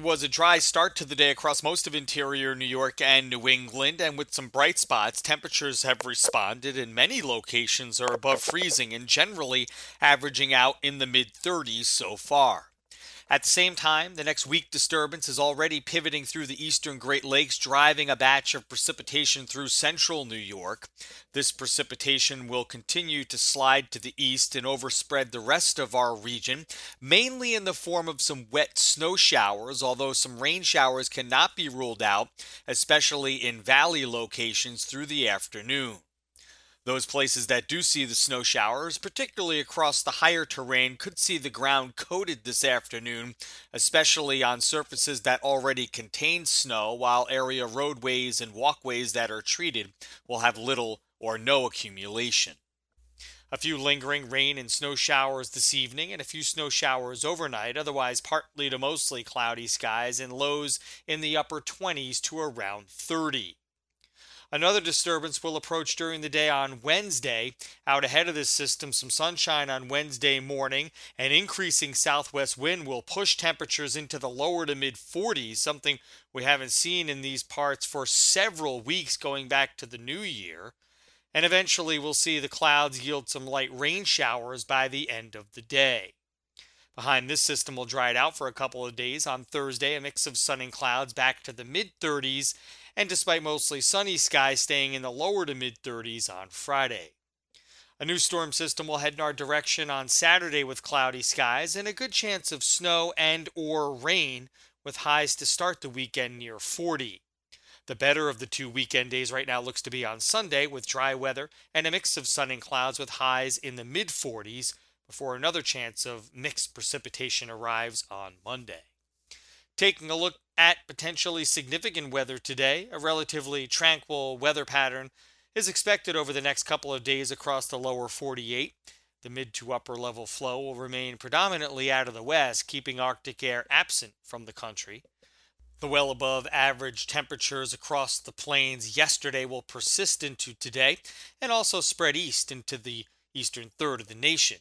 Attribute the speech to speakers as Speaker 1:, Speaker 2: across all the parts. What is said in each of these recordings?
Speaker 1: It was a dry start to the day across most of interior New York and New England, and with some bright spots, temperatures have responded, and many locations are above freezing and generally averaging out in the mid 30s so far. At the same time, the next weak disturbance is already pivoting through the eastern Great Lakes, driving a batch of precipitation through central New York. This precipitation will continue to slide to the east and overspread the rest of our region, mainly in the form of some wet snow showers, although some rain showers cannot be ruled out, especially in valley locations through the afternoon. Those places that do see the snow showers, particularly across the higher terrain, could see the ground coated this afternoon, especially on surfaces that already contain snow, while area roadways and walkways that are treated will have little or no accumulation. A few lingering rain and snow showers this evening and a few snow showers overnight, otherwise partly to mostly cloudy skies and lows in the upper 20s to around 30. Another disturbance will approach during the day on Wednesday. Out ahead of this system, some sunshine on Wednesday morning. An increasing southwest wind will push temperatures into the lower to mid 40s, something we haven't seen in these parts for several weeks going back to the new year. And eventually we'll see the clouds yield some light rain showers by the end of the day. Behind this system will dry it out for a couple of days. On Thursday, a mix of sun and clouds back to the mid 30s, and despite mostly sunny skies staying in the lower to mid 30s on Friday. A new storm system will head in our direction on Saturday with cloudy skies and a good chance of snow and or rain with highs to start the weekend near 40. The better of the two weekend days right now looks to be on Sunday with dry weather and a mix of sun and clouds with highs in the mid 40s before another chance of mixed precipitation arrives on Monday. Taking a look at potentially significant weather today, a relatively tranquil weather pattern is expected over the next couple of days across the lower 48. The mid to upper level flow will remain predominantly out of the west, keeping Arctic air absent from the country. The well above average temperatures across the plains yesterday will persist into today and also spread east into the eastern third of the nation.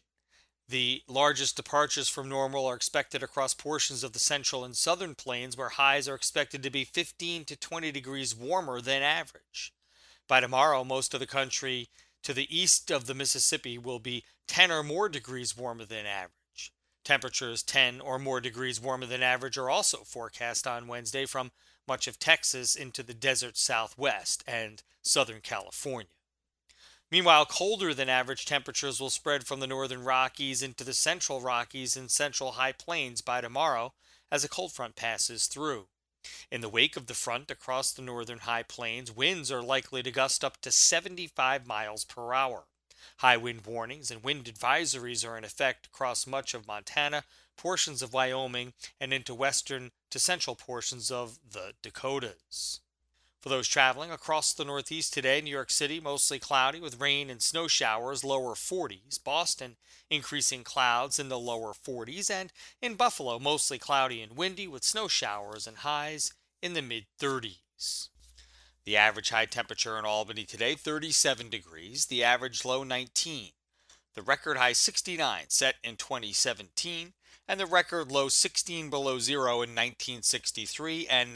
Speaker 1: The largest departures from normal are expected across portions of the central and southern plains, where highs are expected to be 15 to 20 degrees warmer than average. By tomorrow, most of the country to the east of the Mississippi will be 10 or more degrees warmer than average. Temperatures 10 or more degrees warmer than average are also forecast on Wednesday from much of Texas into the desert southwest and southern California. Meanwhile, colder than average temperatures will spread from the northern Rockies into the central Rockies and central high plains by tomorrow as a cold front passes through. In the wake of the front across the northern high plains, winds are likely to gust up to 75 miles per hour. High wind warnings and wind advisories are in effect across much of Montana, portions of Wyoming, and into western to central portions of the Dakotas. For those traveling across the Northeast today, New York City mostly cloudy with rain and snow showers, lower 40s. Boston, increasing clouds in the lower 40s. And in Buffalo, mostly cloudy and windy with snow showers and highs in the mid 30s. The average high temperature in Albany today, 37 degrees. The average low, 19. The record high, 69, set in 2017. And the record low, 16 below zero in 1963 and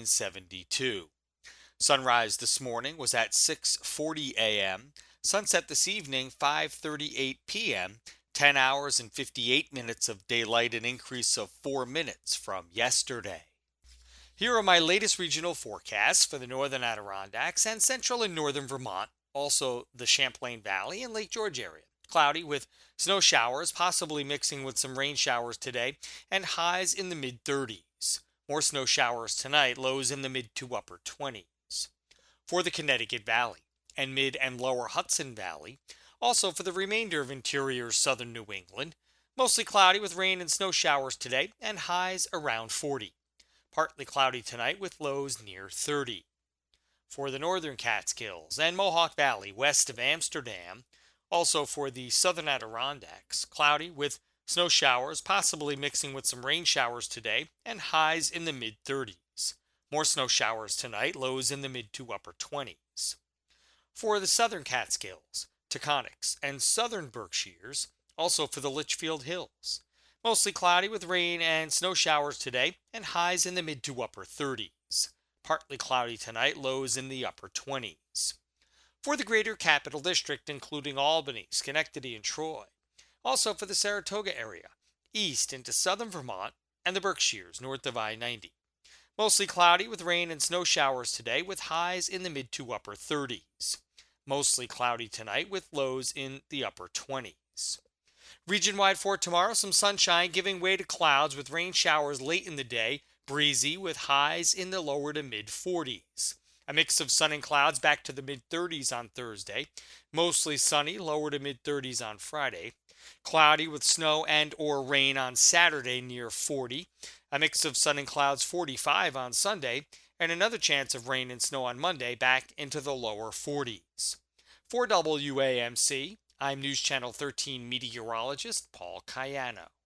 Speaker 1: 1972. Sunrise this morning was at 6:40 a.m. Sunset this evening, 5:38 p.m. 10 hours and 58 minutes of daylight, an increase of 4 minutes from yesterday. Here are my latest regional forecasts for the northern Adirondacks and central and northern Vermont, also the Champlain Valley and Lake George area. Cloudy with snow showers, possibly mixing with some rain showers today, and highs in the mid-30s. More snow showers tonight, lows in the mid to upper 20s. For the Connecticut Valley and mid and lower Hudson Valley, also for the remainder of interior southern New England, mostly cloudy with rain and snow showers today and highs around 40. Partly cloudy tonight with lows near 30. For the northern Catskills and Mohawk Valley west of Amsterdam, also for the southern Adirondacks, cloudy with snow showers, possibly mixing with some rain showers today, and highs in the mid-30s. More snow showers tonight, lows in the mid to upper 20s. For the southern Catskills, Taconics, and southern Berkshires, also for the Litchfield Hills, Mostly cloudy with rain and snow showers today, and highs in the mid to upper 30s. Partly cloudy tonight, lows in the upper 20s. For the greater capital district, including Albany, Schenectady, and Troy. Also for the Saratoga area, east into southern Vermont, and the Berkshires north of I-90. Mostly cloudy with rain and snow showers today, with highs in the mid to upper 30s. Mostly cloudy tonight, with lows in the upper 20s. Region wide for tomorrow, some sunshine giving way to clouds with rain showers late in the day, breezy with highs in the lower to mid 40s. A mix of sun and clouds back to the mid 30s on Thursday. Mostly sunny, lower to mid 30s on Friday. Cloudy with snow and or rain on Saturday near 40. A mix of sun and clouds 45 on Sunday. And another chance of rain and snow on Monday back into the lower 40s. For WAMC, I'm News Channel 13 meteorologist Paul Cayano.